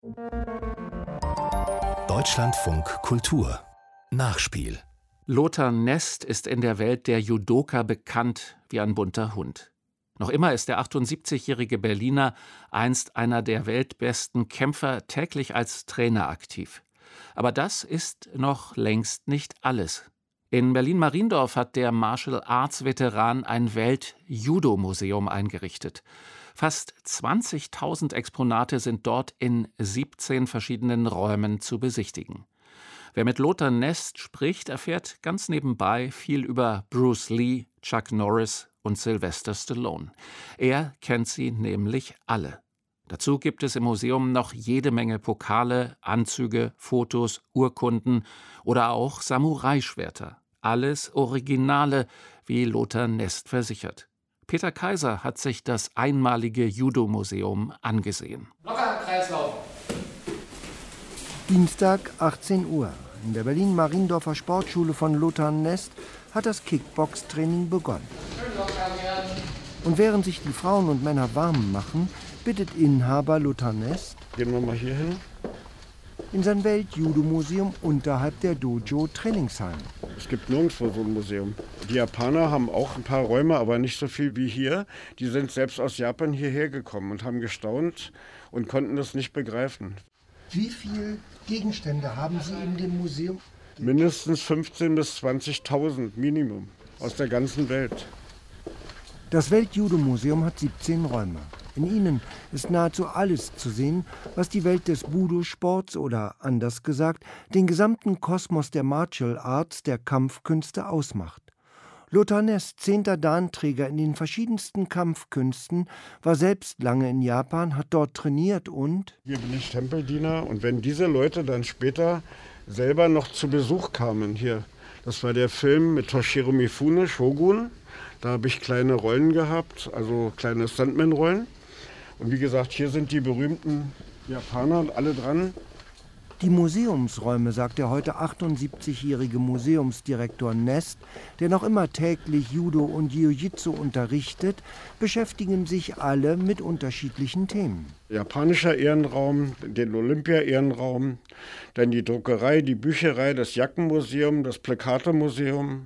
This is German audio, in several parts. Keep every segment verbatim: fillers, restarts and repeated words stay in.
Deutschlandfunk Kultur Nachspiel. Lothar Nest ist in der Welt der Judoka bekannt wie ein bunter Hund. Noch immer ist der achtundsiebzigjährige Berliner einst einer der weltbesten Kämpfer, täglich als Trainer aktiv. Aber das ist noch längst nicht alles. In Berlin-Mariendorf hat der Martial-Arts-Veteran ein Welt-Judo-Museum eingerichtet. Fast zwanzigtausend Exponate sind dort in siebzehn verschiedenen Räumen zu besichtigen. Wer mit Lothar Nest spricht, erfährt ganz nebenbei viel über Bruce Lee, Chuck Norris und Sylvester Stallone. Er kennt sie nämlich alle. Dazu gibt es im Museum noch jede Menge Pokale, Anzüge, Fotos, Urkunden oder auch Samurai-Schwerter. Alles Originale, wie Lothar Nest versichert. Peter Kaiser hat sich das einmalige Judo-Museum angesehen. Locker Kreislauf. Dienstag, achtzehn Uhr. In der Berlin-Mariendorfer Sportschule von Lothar Nest hat das Kickbox-Training begonnen. Schön locker werden. Und während sich die Frauen und Männer warm machen, bittet Inhaber Lothar Nest, gehen wir mal hier hin, in sein Welt-Judo-Museum unterhalb der Dojo-Trainingshallen. Es gibt nirgendwo so ein Museum. Die Japaner haben auch ein paar Räume, aber nicht so viel wie hier. Die sind selbst aus Japan hierher gekommen und haben gestaunt und konnten das nicht begreifen. Wie viele Gegenstände haben Sie in dem Museum? Mindestens fünfzehntausend bis zwanzigtausend Minimum aus der ganzen Welt. Das Welt-Judo-Museum hat siebzehn Räume. In ihnen ist nahezu alles zu sehen, was die Welt des Budo-Sports oder anders gesagt, den gesamten Kosmos der Martial Arts, der Kampfkünste ausmacht. Lothar Nest, zehnter Dan-Träger in den verschiedensten Kampfkünsten, war selbst lange in Japan, hat dort trainiert und... Hier bin ich Tempeldiener und wenn diese Leute dann später selber noch zu Besuch kamen hier, das war der Film mit Toshiro Mifune, Shogun, da habe ich kleine Rollen gehabt, also kleine Stuntman-Rollen. Und wie gesagt, hier sind die berühmten Japaner alle dran. Die Museumsräume, sagt der heute achtundsiebzigjährige Museumsdirektor Nest, der noch immer täglich Judo und Jiu-Jitsu unterrichtet, beschäftigen sich alle mit unterschiedlichen Themen. Japanischer Ehrenraum, den Olympia-Ehrenraum, dann die Druckerei, die Bücherei, das Jackenmuseum, das Plakatemuseum.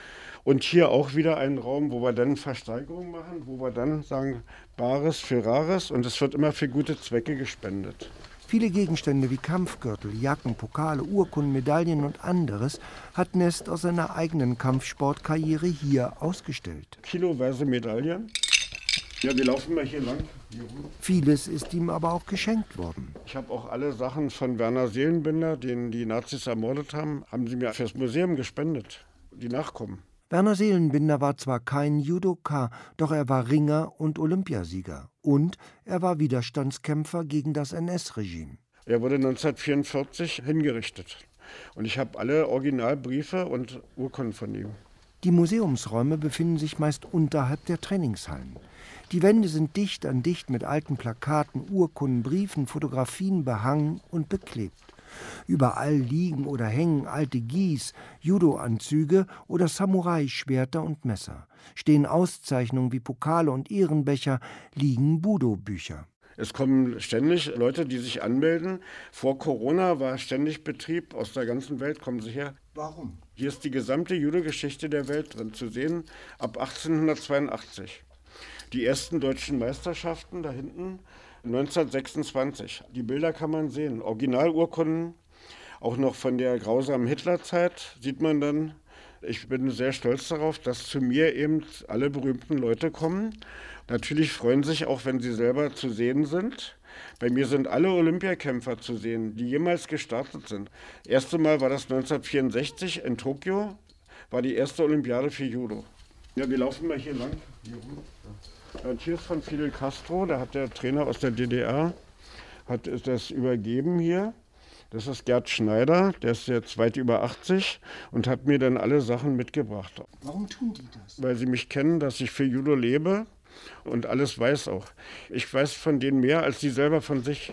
Und hier auch wieder ein Raum, wo wir dann Versteigerungen machen, wo wir dann sagen, Bares für Rares und es wird immer für gute Zwecke gespendet. Viele Gegenstände wie Kampfgürtel, Jacken, Pokale, Urkunden, Medaillen und anderes hat Nest aus seiner eigenen Kampfsportkarriere hier ausgestellt. Kiloweise Medaillen. Ja, wir laufen mal hier lang. Hier Vieles ist ihm aber auch geschenkt worden. Ich habe auch alle Sachen von Werner Seelenbinder, den die Nazis ermordet haben, haben sie mir fürs Museum gespendet, die Nachkommen. Werner Seelenbinder war zwar kein Judoka, doch er war Ringer und Olympiasieger. Und er war Widerstandskämpfer gegen das N S-Regime. Er wurde neunzehnhundertvierundvierzig hingerichtet. Und ich habe alle Originalbriefe und Urkunden von ihm. Die Museumsräume befinden sich meist unterhalb der Trainingshallen. Die Wände sind dicht an dicht mit alten Plakaten, Urkunden, Briefen, Fotografien behangen und beklebt. Überall liegen oder hängen alte Gis, Judo-Anzüge oder Samurai-Schwerter und Messer. Stehen Auszeichnungen wie Pokale und Ehrenbecher, liegen Budo-Bücher. Es kommen ständig Leute, die sich anmelden. Vor Corona war ständig Betrieb. Aus der ganzen Welt kommen sie her. Warum? Hier ist die gesamte Judo-Geschichte der Welt drin zu sehen, ab achtzehnhundertzweiundachtzig. Die ersten deutschen Meisterschaften da hinten, neunzehnhundertsechsundzwanzig. Die Bilder kann man sehen, Originalurkunden, auch noch von der grausamen Hitlerzeit sieht man dann. Ich bin sehr stolz darauf, dass zu mir eben alle berühmten Leute kommen. Natürlich freuen sich auch, wenn sie selber zu sehen sind. Bei mir sind alle Olympiakämpfer zu sehen, die jemals gestartet sind. Das erste Mal war das neunzehnhundertvierundsechzig in Tokio, war die erste Olympiade für Judo. Ja, wir laufen mal hier lang. Hier rum. Und hier ist von Fidel Castro, da hat der Trainer aus der D D R, hat das übergeben hier. Das ist Gerd Schneider, der ist jetzt weit über achtzig und hat mir dann alle Sachen mitgebracht. Warum tun die das? Weil sie mich kennen, dass ich für Judo lebe und alles weiß auch. Ich weiß von denen mehr als sie selber von sich.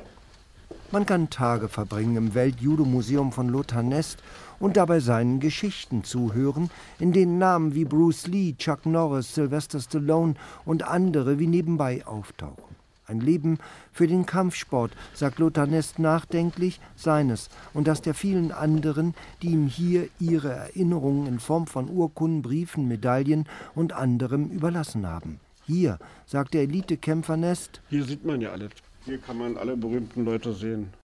Man kann Tage verbringen im Welt-Judo-Museum von Lothar Nest und dabei seinen Geschichten zuhören, in denen Namen wie Bruce Lee, Chuck Norris, Sylvester Stallone und andere wie nebenbei auftauchen. Ein Leben für den Kampfsport, sagt Lothar Nest nachdenklich, seines und das der vielen anderen, die ihm hier ihre Erinnerungen in Form von Urkunden, Briefen, Medaillen und anderem überlassen haben. Hier, sagt der Elitekämpfer Nest, hier sieht man ja alles. Hier kann man alle berühmten Leute sehen.